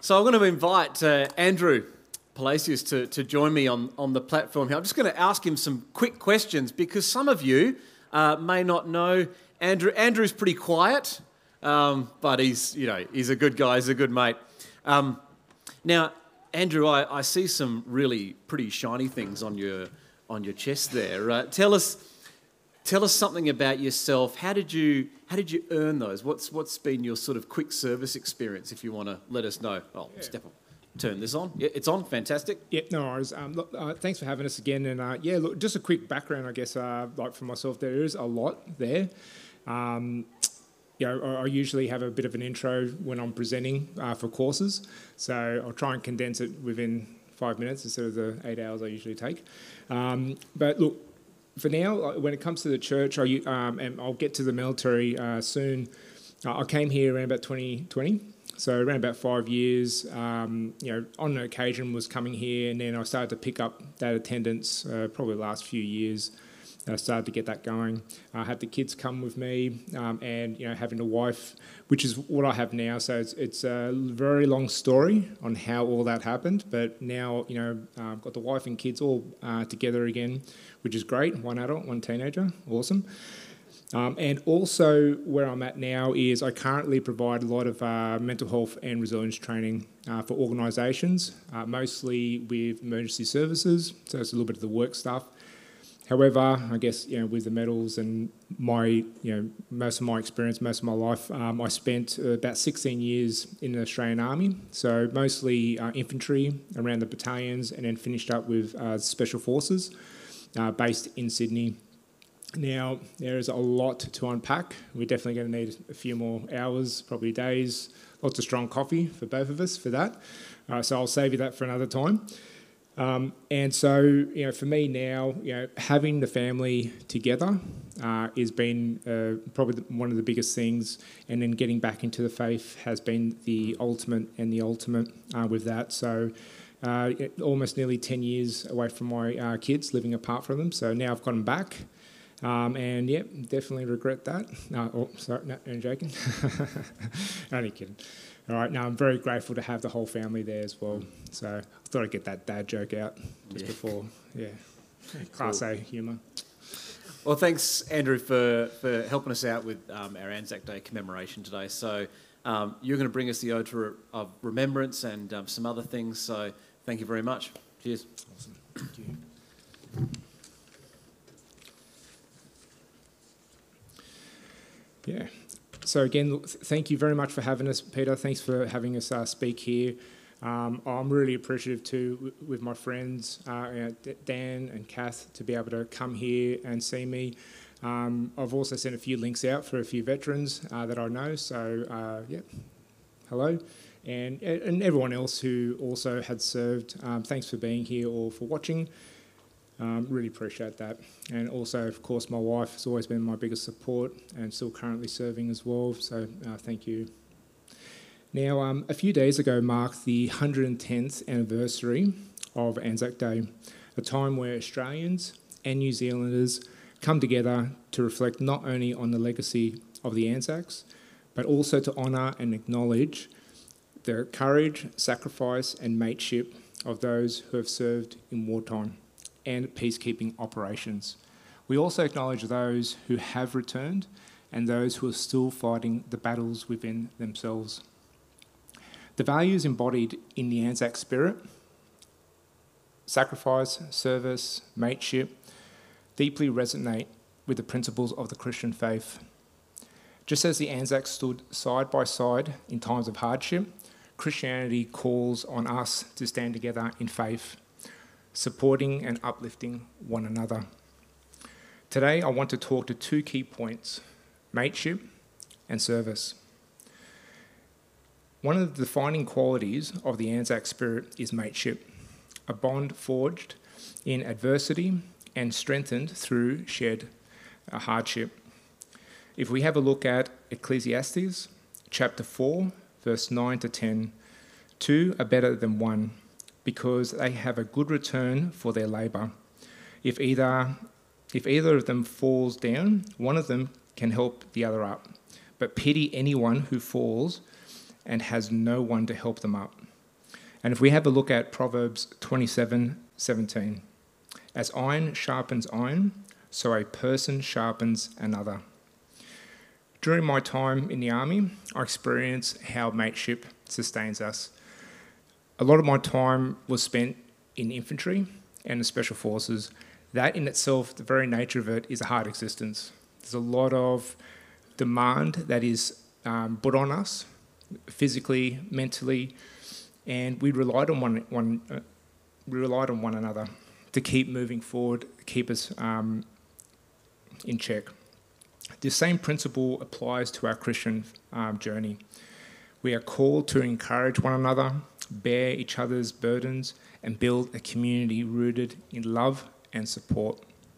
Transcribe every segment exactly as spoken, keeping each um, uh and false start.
So I'm going to invite uh, Andrew Palacios to, to join me on, on the platform here. I'm just going to ask him some quick questions because some of you uh, may not know Andrew. Andrew's pretty quiet, um, but he's, you know, he's a good guy, he's a good mate. Um, now, Andrew, I, I see some really pretty shiny things on your on your chest there. Uh, tell us tell us something about yourself. How did you how did you earn those? What's what's been your sort of quick service experience? If you want to let us know. Oh, yeah. Step on. Turn this on. Yeah, it's on. Fantastic. Yeah, no worries. Um, look, uh, thanks for having us again. And uh, yeah, look, just a quick background, I guess. Uh, like for myself, there is a lot there. Um, you know, I, I usually have a bit of an intro when I'm presenting uh, for courses, so I'll try and condense it within five minutes instead of the eight hours I usually take. Um, but look, for now, when it comes to the church, I, um, and I'll get to the military uh, soon. Uh, I came here around about twenty twenty. So around about five years, um, you know, on an occasion was coming here, and then I started to pick up that attendance uh, probably the last few years. I started to get that going. I had the kids come with me, um, and you know, having a wife, which is what I have now. So it's, it's a very long story on how all that happened. But now, you know, I've got the wife and kids all uh, together again, which is great. One adult, one teenager, awesome. Um, and also where I'm at now is I currently provide a lot of uh, mental health and resilience training uh, for organisations, uh, mostly with emergency services, so it's a little bit of the work stuff. However, I guess, you know, with the medals and my, you know, most of my experience, most of my life, um, I spent uh, about sixteen years in the Australian Army, so mostly uh, infantry around the battalions, and then finished up with uh, Special Forces uh, based in Sydney. Now, there is a lot to unpack. We're definitely going to need a few more hours, probably days, lots of strong coffee for both of us for that. Uh, so I'll save you that for another time. Um, and so, you know, for me now, you know, having the family together uh, has been uh, probably the, one of the biggest things. And then getting back into the faith has been the ultimate and the ultimate uh, with that. So uh, almost nearly ten years away from my uh, kids, living apart from them. So now I've got them back. Um, and yeah, definitely regret that. No, oh, sorry, no, I'm joking. Only kidding. All right, now I'm very grateful to have the whole family there as well. So I thought I'd get that dad joke out just yeah. before, yeah, Class cool. A humour. Well, thanks, Andrew, for, for helping us out with um, our Anzac Day commemoration today. So um, you're going to bring us the ode to re- of remembrance and um, some other things. So thank you very much. Cheers. Awesome. Thank you. Yeah. So again, look, thank you very much for having us, Peter. Thanks for having us uh, speak here. Um, I'm really appreciative too w- with my friends, uh, you know, Dan and Kath, to be able to come here and see me. Um, I've also sent a few links out for a few veterans uh, that I know. So uh, yeah, hello. And, and everyone else who also had served, um, thanks for being here or for watching. Um, really appreciate that. And also, of course, my wife has always been my biggest support and still currently serving as well, so uh, thank you. Now, um, a few days ago marked the one hundred tenth anniversary of Anzac Day, a time where Australians and New Zealanders come together to reflect not only on the legacy of the Anzacs, but also to honour and acknowledge the courage, sacrifice and mateship of those who have served in wartime and peacekeeping operations. We also acknowledge those who have returned and those who are still fighting the battles within themselves. The values embodied in the Anzac spirit, sacrifice, service, mateship, deeply resonate with the principles of the Christian faith. Just as the Anzacs stood side by side in times of hardship, Christianity calls on us to stand together in faith, supporting and uplifting one another. Today, I want to talk to two key points: mateship and service. One of the defining qualities of the Anzac spirit is mateship, a bond forged in adversity and strengthened through shared uh, hardship. If we have a look at Ecclesiastes chapter four, verse nine to ten, two are better than one, because they have a good return for their labour. If either, if either of them falls down, one of them can help the other up. But pity anyone who falls and has no one to help them up. And if we have a look at Proverbs twenty-seven seventeen, as iron sharpens iron, so a person sharpens another. During my time in the army, I experienced how mateship sustains us. A lot of my time was spent in infantry and the special forces. That in itself, the very nature of it, is a hard existence. There's a lot of demand that is um, put on us, physically, mentally, and we relied on one, one uh, we relied on one another to keep moving forward, keep us um, in check. The same principle applies to our Christian um, journey. We are called to encourage one another, bear each other's burdens, and build a community rooted in love and support.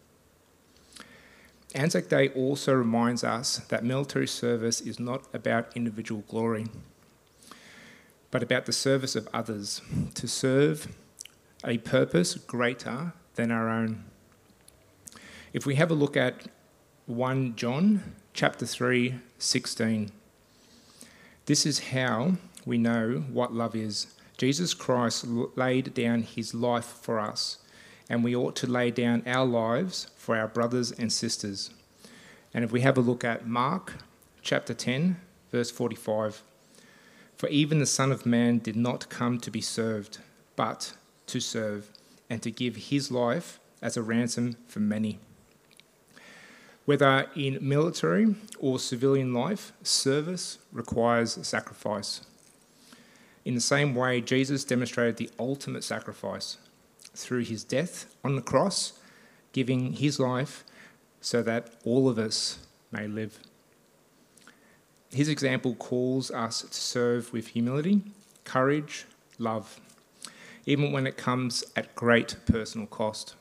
Anzac Day also reminds us that military service is not about individual glory, but about the service of others, to serve a purpose greater than our own. If we have a look at First John chapter three, sixteen, this is how we know what love is. Jesus Christ laid down his life for us, and we ought to lay down our lives for our brothers and sisters. And if we have a look at Mark chapter ten, verse forty-five, for even the Son of Man did not come to be served, but to serve, and to give his life as a ransom for many. Whether in military or civilian life, service requires sacrifice. In the same way, Jesus demonstrated the ultimate sacrifice through his death on the cross, giving his life so that all of us may live. His example calls us to serve with humility, courage, love, even when it comes at great personal cost.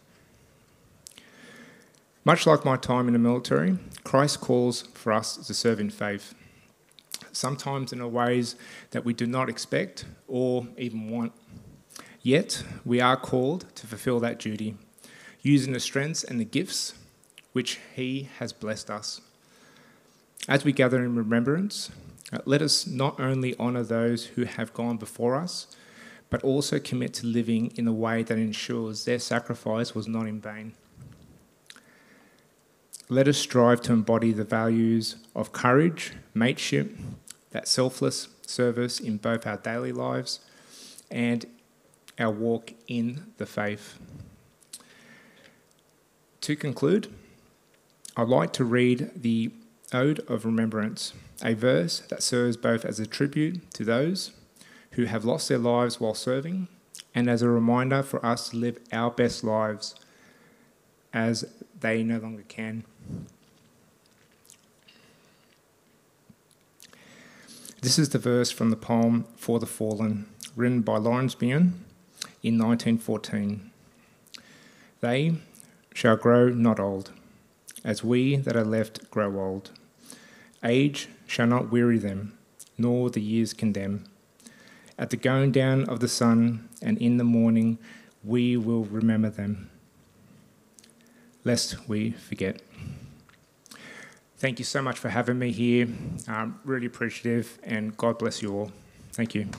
Much like my time in the military, Christ calls for us to serve in faith, sometimes in ways that we do not expect or even want. Yet, we are called to fulfill that duty, using the strengths and the gifts which he has blessed us. As we gather in remembrance, let us not only honour those who have gone before us, but also commit to living in a way that ensures their sacrifice was not in vain. Let us strive to embody the values of courage, mateship, that selfless service in both our daily lives and our walk in the faith. To conclude, I'd like to read the Ode of Remembrance, a verse that serves both as a tribute to those who have lost their lives while serving and as a reminder for us to live our best lives as they no longer can. This is the verse from the poem For the Fallen, written by Lawrence Byron in nineteen fourteen. They shall grow not old, as we that are left grow old. Age shall not weary them, nor the years condemn. At the going down of the sun and in the morning, we will remember them, lest we forget. Thank you so much for having me here. I'm really appreciative, and God bless you all. Thank you.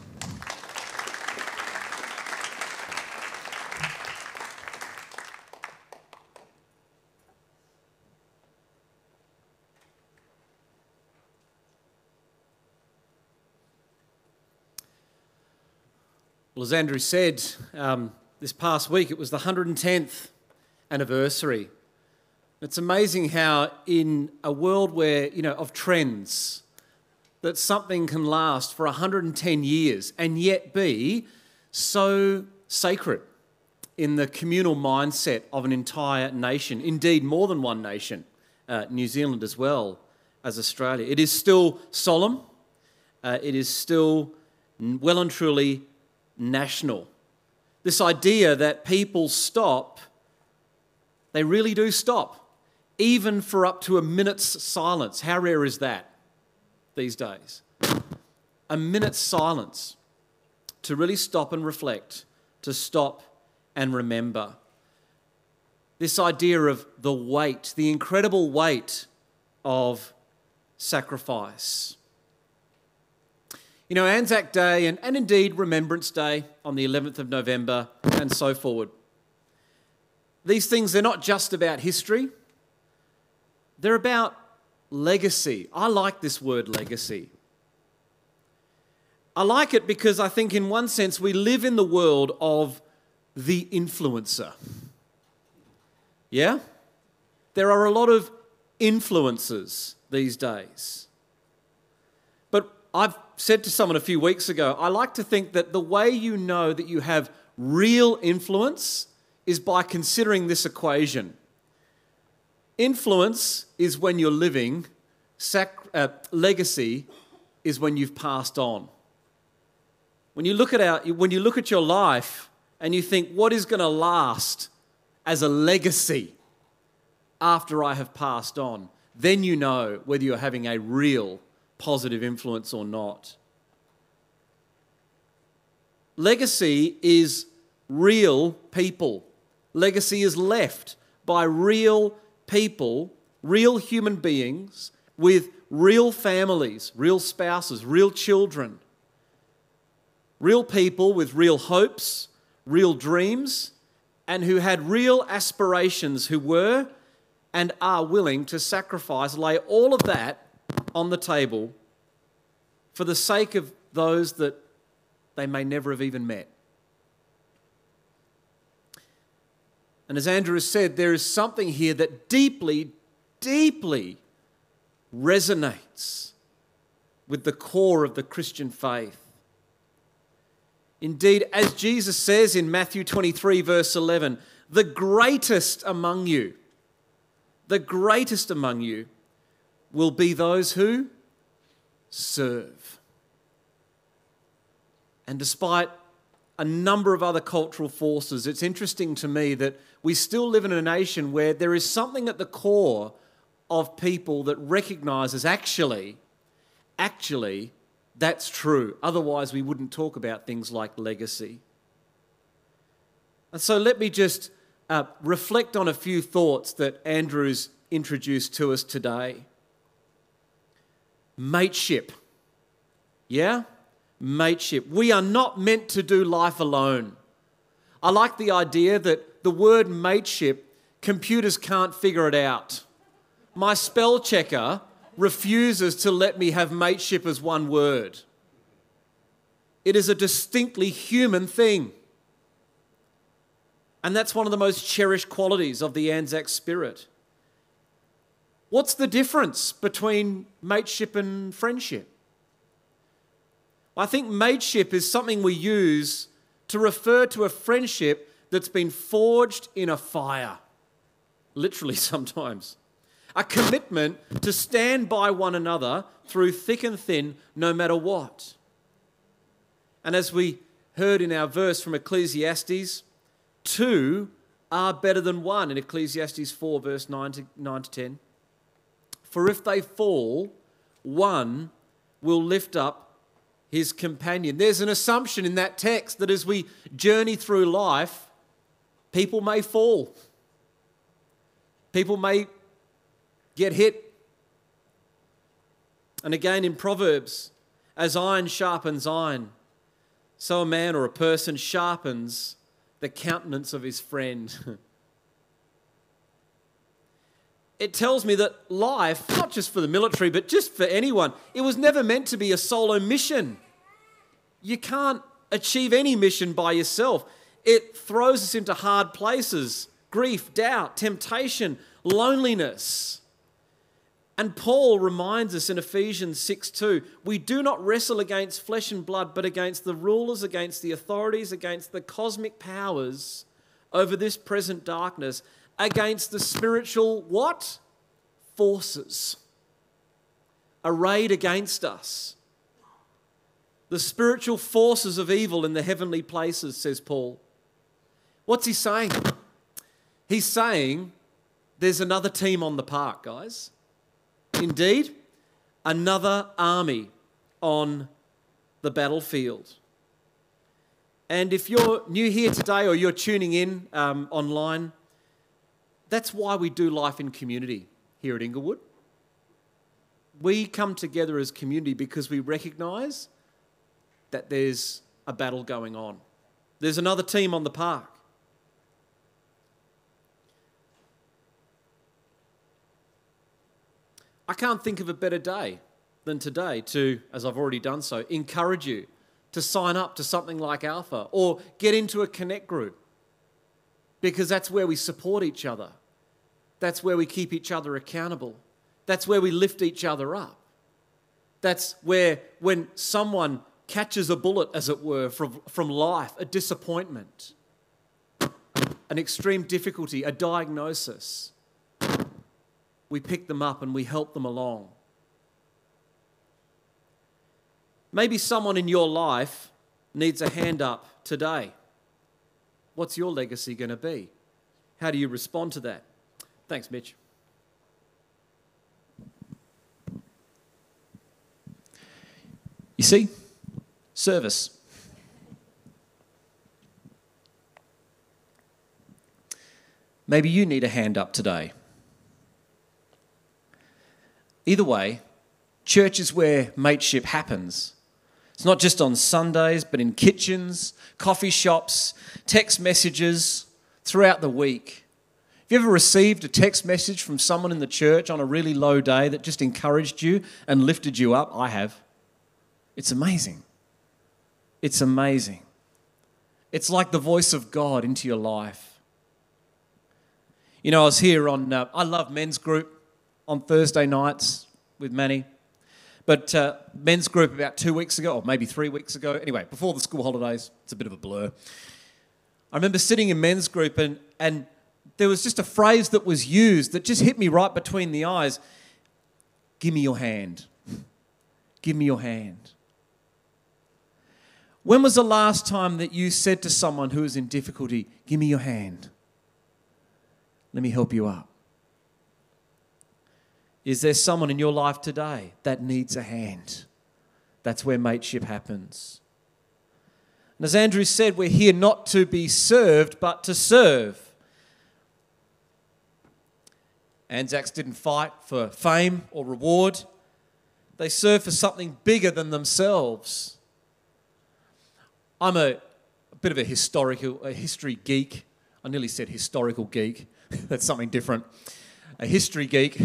Well, as Andrew said, um, this past week it was the one hundred tenth anniversary. It's amazing how in a world where, you know, of trends, that something can last for one hundred ten years and yet be so sacred in the communal mindset of an entire nation, indeed more than one nation, uh, New Zealand as well as Australia. It is still solemn, uh, it is still well and truly national. This idea that people stop, they really do stop, even for up to a minute's silence. How rare is that these days? A minute's silence to really stop and reflect, to stop and remember. This idea of the weight, the incredible weight of sacrifice. You know, Anzac Day and, and indeed Remembrance Day on the eleventh of November and so forward. These things, they're not just about history. They're about legacy. I like this word legacy. I like it because I think in one sense we live in the world of the influencer. Yeah? There are a lot of influencers these days. But I've said to someone a few weeks ago, I like to think that the way you know that you have real influence is by considering this equation. Influence is when you're living, sac- uh, legacy is when you've passed on. When you look at our, when you look at your life and you think, what is going to last as a legacy after I have passed on, then you know whether you're having a real positive influence or not. Legacy is real people. Legacy is left by real people, real human beings with real families, real spouses, real children. Real people with real hopes, real dreams, and who had real aspirations, who were and are willing to sacrifice, lay all of that on the table for the sake of those that they may never have even met. And as Andrew has said, there is something here that deeply, deeply resonates with the core of the Christian faith. Indeed, as Jesus says in Matthew twenty-three, verse eleven, the greatest among you, the greatest among you will be those who serve. And despite a number of other cultural forces, it's interesting to me that we still live in a nation where there is something at the core of people that recognises actually, actually, that's true. Otherwise, we wouldn't talk about things like legacy. And so let me just uh, reflect on a few thoughts that Andrew's introduced to us today. Mateship. Yeah? Mateship. We are not meant to do life alone. I like the idea that the word mateship, computers can't figure it out. My spell checker refuses to let me have mateship as one word. It is a distinctly human thing. And that's one of the most cherished qualities of the Anzac spirit. What's the difference between mateship and friendship? I think mateship is something we use to refer to a friendship that's been forged in a fire. Literally sometimes. A commitment to stand by one another through thick and thin, no matter what. And as we heard in our verse from Ecclesiastes, two are better than one in Ecclesiastes four, verse nine to ten. For if they fall, one will lift up his companion. There's an assumption in that text that as we journey through life, people may fall. People may get hit. And again in Proverbs, as iron sharpens iron, so a man or a person sharpens the countenance of his friend. It tells me that life, not just for the military, but just for anyone, it was never meant to be a solo mission. You can't achieve any mission by yourself. It throws us into hard places, grief, doubt, temptation, loneliness. And Paul reminds us in Ephesians six two, we do not wrestle against flesh and blood, but against the rulers, against the authorities, against the cosmic powers over this present darkness, against the spiritual what? Forces arrayed against us. The spiritual forces of evil in the heavenly places, says Paul. What's he saying? He's saying there's another team on the park, guys. Indeed, another army on the battlefield. And if you're new here today or you're tuning in um, online, that's why we do life in community here at Inglewood. We come together as community because we recognise that there's a battle going on. There's another team on the park. I can't think of a better day than today to, as I've already done so, encourage you to sign up to something like Alpha or get into a Connect group, because that's where we support each other. That's where we keep each other accountable. That's where we lift each other up. That's where when someone catches a bullet, as it were, from, from life, a disappointment, an extreme difficulty, a diagnosis, we pick them up and we help them along. Maybe someone in your life needs a hand up today. What's your legacy going to be? How do you respond to that? Thanks, Mitch. You see, service. Maybe you need a hand up today. Either way, church is where mateship happens. It's not just on Sundays, but in kitchens, coffee shops, text messages throughout the week. Have you ever received a text message from someone in the church on a really low day that just encouraged you and lifted you up? I have. It's amazing. It's amazing. It's like the voice of God into your life. You know, I was here on, uh, I love men's group on Thursday nights with Manny. But uh, men's group about two weeks ago, or maybe three weeks ago, anyway, before the school holidays, it's a bit of a blur. I remember sitting in men's group and, and there was just a phrase that was used that just hit me right between the eyes. Give me your hand. Give me your hand. When was the last time that you said to someone who is in difficulty, give me your hand. Let me help you up. Is there someone in your life today that needs a hand? That's where mateship happens. And as Andrew said, we're here not to be served, but to serve. Anzacs didn't fight for fame or reward. They served for something bigger than themselves. I'm a, a bit of a historical, a history geek. I nearly said historical geek. That's something different. A history geek.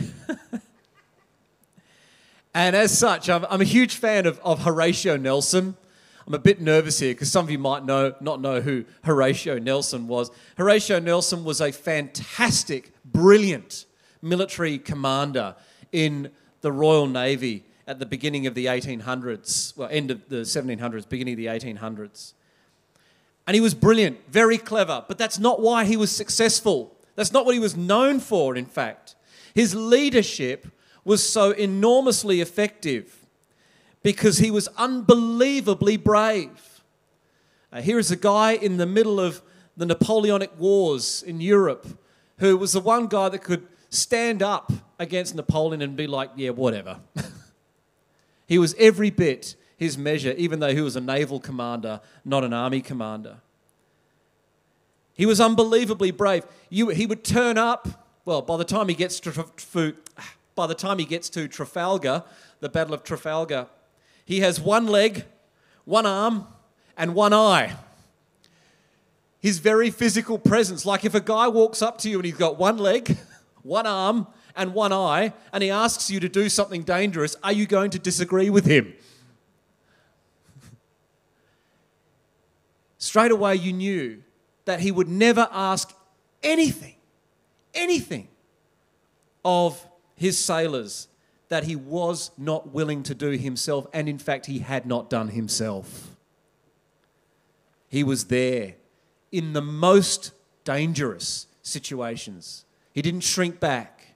And as such, I'm, I'm a huge fan of, of Horatio Nelson. I'm a bit nervous here because some of you might know not know who Horatio Nelson was. Horatio Nelson was a fantastic, brilliant military commander in the Royal Navy at the beginning of the eighteen hundreds, well, end of the seventeen hundreds, beginning of the eighteen hundreds. And he was brilliant, very clever, but that's not why he was successful. That's not what he was known for, in fact. His leadership was so enormously effective because he was unbelievably brave. Uh, here is a guy in the middle of the Napoleonic Wars in Europe who was the one guy that could stand up against Napoleon and be like, yeah, whatever. He was every bit his measure, even though he was a naval commander, not an army commander. He was unbelievably brave. You, he would turn up, well, by the time he gets to, to, by the time he gets to Trafalgar, the Battle of Trafalgar, he has one leg, one arm, and one eye. His very physical presence, like if a guy walks up to you and he's got one leg, one arm, and one eye, and he asks you to do something dangerous, are you going to disagree with him? Straight away you knew that he would never ask anything, anything of his sailors that he was not willing to do himself, and in fact he had not done himself. He was there in the most dangerous situations. He didn't shrink back.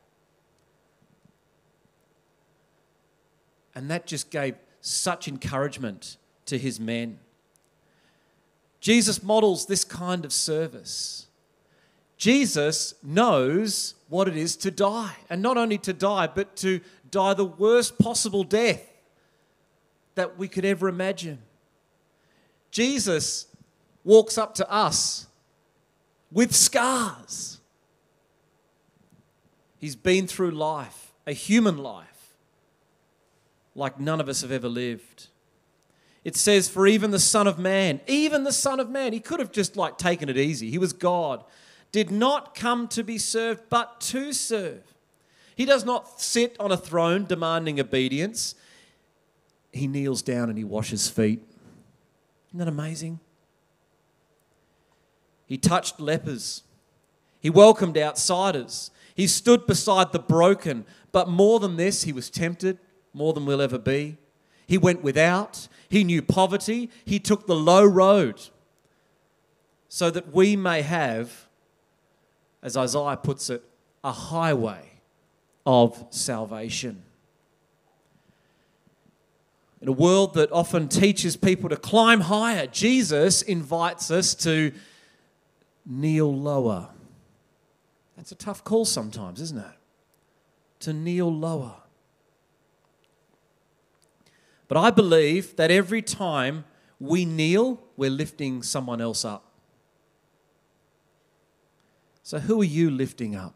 And that just gave such encouragement to his men. Jesus models this kind of service. Jesus knows what it is to die, and not only to die, but to die the worst possible death that we could ever imagine. Jesus walks up to us with scars. He's been through life, a human life, like none of us have ever lived. It says, for even the Son of Man, even the Son of Man, he could have just like taken it easy. He was God. Did not come to be served, but to serve. He does not sit on a throne demanding obedience. He kneels down and he washes feet. Isn't that amazing? He touched lepers. He welcomed outsiders. He stood beside the broken. But more than this, he was tempted, more than we'll ever be. He went without. He knew poverty. He took the low road so that we may have, as Isaiah puts it, a highway of salvation. In a world that often teaches people to climb higher, Jesus invites us to kneel lower. That's a tough call sometimes, isn't it? To kneel lower. But I believe that every time we kneel, we're lifting someone else up. So who are you lifting up?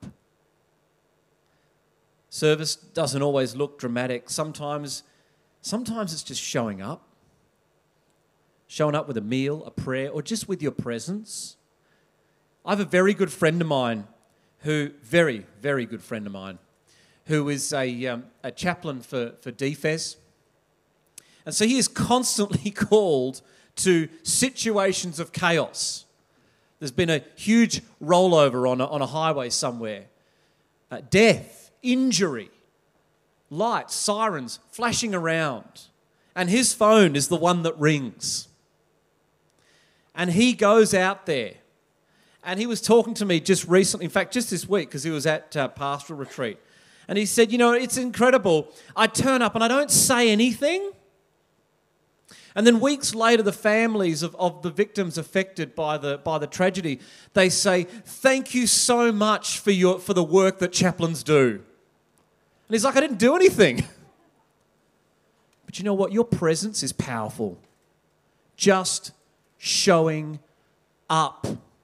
Service doesn't always look dramatic. Sometimes, sometimes it's just showing up. Showing up with a meal, a prayer, or just with your presence. I have a very good friend of mine who, very, very good friend of mine, who is a, um, a chaplain for, for D F E S. And so he is constantly called to situations of chaos. There's been a huge rollover on a, on a highway somewhere. Uh, death, injury, lights, sirens flashing around. And his phone is the one that rings. And he goes out there. And he was talking to me just recently, in fact, just this week, because he was at uh, pastoral retreat. And he said, you know, it's incredible. I turn up and I don't say anything. And then weeks later, the families of, of the victims affected by the by the tragedy, they say, thank you so much for your for the work that chaplains do. And he's like, I didn't do anything. But you know what? Your presence is powerful. Just showing up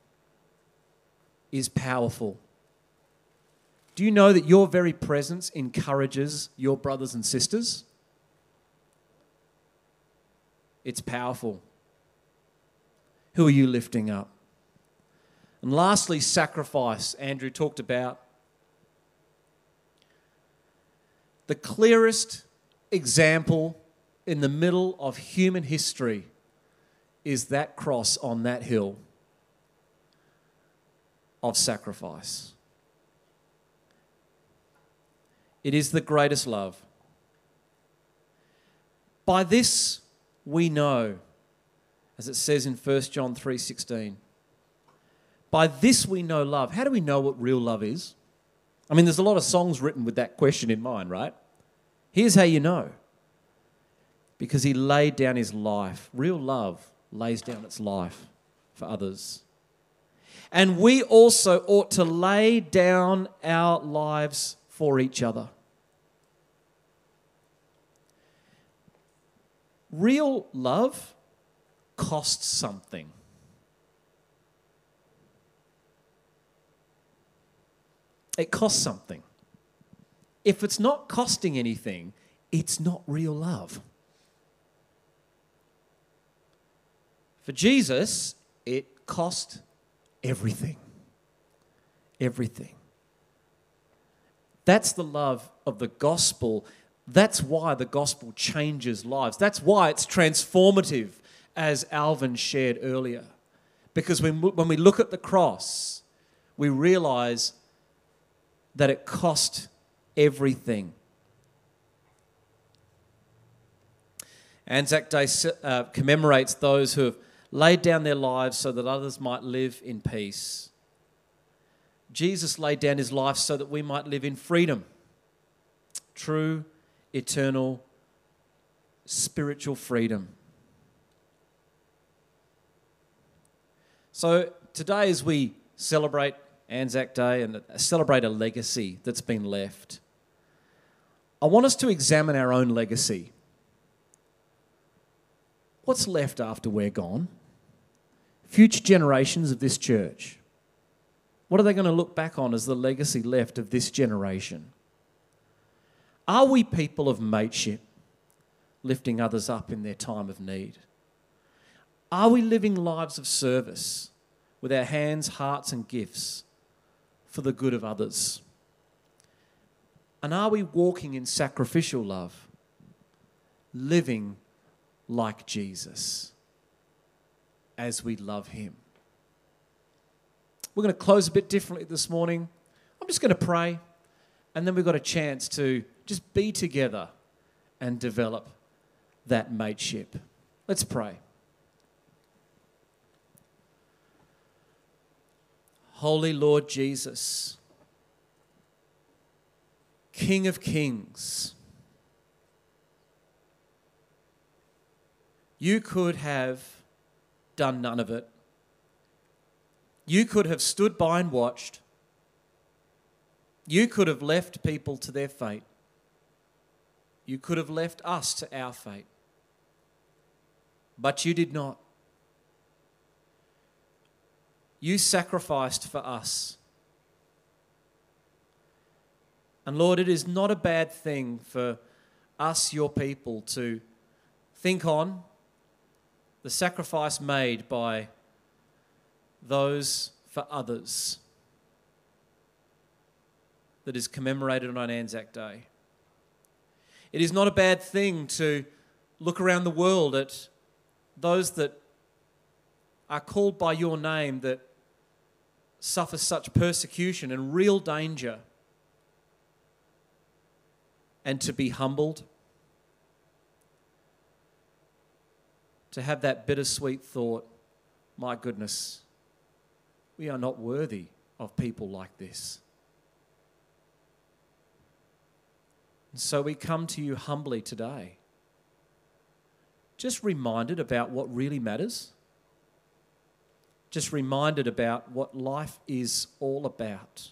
is powerful. Do you know that your very presence encourages your brothers and sisters? It's powerful. Who are you lifting up? And lastly, sacrifice. Andrew talked about the clearest example in the middle of human history is that cross on that hill of sacrifice. It is the greatest love. By this we know, as it says in First John three sixteen, by this we know love. How do we know what real love is? I mean, there's a lot of songs written with that question in mind, right? Here's how you know. Because he laid down his life. Real love lays down its life for others. And we also ought to lay down our lives for each other. Real love costs something. It costs something. If it's not costing anything, it's not real love. For Jesus, it cost everything. Everything. That's the love of the gospel. That's why the gospel changes lives. That's why it's transformative, as Alvin shared earlier. Because when, when we look at the cross, we realise that it cost everything. Anzac Day uh, commemorates those who have laid down their lives so that others might live in peace. Jesus laid down his life so that we might live in freedom. True, eternal, spiritual freedom. So today, as we celebrate Anzac Day and celebrate a legacy that's been left, I want us to examine our own legacy. What's left after we're gone? Future generations of this church, what are they going to look back on as the legacy left of this generation? Are we people of mateship, lifting others up in their time of need? Are we living lives of service with our hands, hearts and gifts for the good of others? And are we walking in sacrificial love, living like Jesus as we love him? We're going to close a bit differently this morning. I'm just going to pray, and then we've got a chance to just be together and develop that mateship. Let's pray. Holy Lord Jesus, King of Kings, you could have done none of it. You could have stood by and watched. You could have left people to their fate. You could have left us to our fate. But you did not. You sacrificed for us. And Lord, it is not a bad thing for us, your people, to think on the sacrifice made by those for others that is commemorated on Anzac Day. It is not a bad thing to look around the world at those that are called by your name that suffer such persecution and real danger, and to be humbled, to have that bittersweet thought, my goodness, we are not worthy of people like this. And so we come to you humbly today, just reminded about what really matters, just reminded about what life is all about.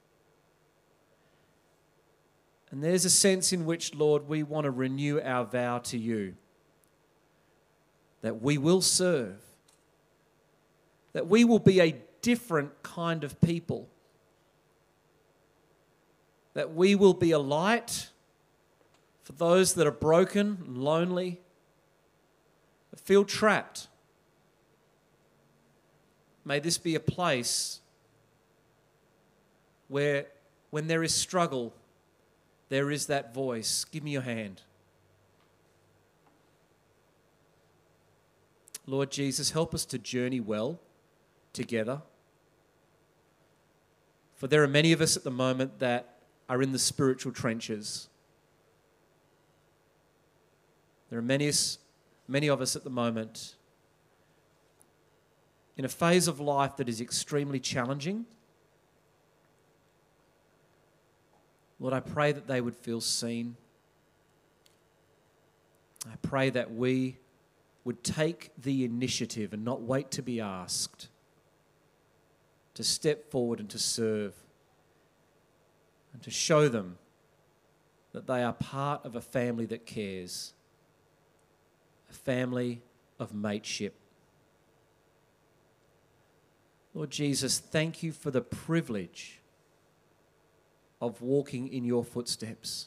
And there's a sense in which, Lord, we want to renew our vow to you that we will serve, that we will be a different kind of people, that we will be a light for those that are broken and lonely, that feel trapped. May this be a place where, when there is struggle, there is that voice. Give me your hand. Lord Jesus, help us to journey well together. For there are many of us at the moment that are in the spiritual trenches. There are many, many of us at the moment in a phase of life that is extremely challenging. Lord, I pray that they would feel seen. I pray that we would take the initiative and not wait to be asked, to step forward and to serve, and to show them that they are part of a family that cares, a family of mateship. Lord Jesus, thank you for the privilege of walking in your footsteps.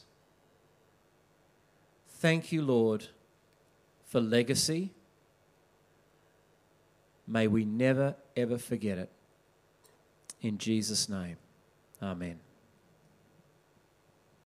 Thank you, Lord, for legacy. May we never, ever forget it. In Jesus' name, amen.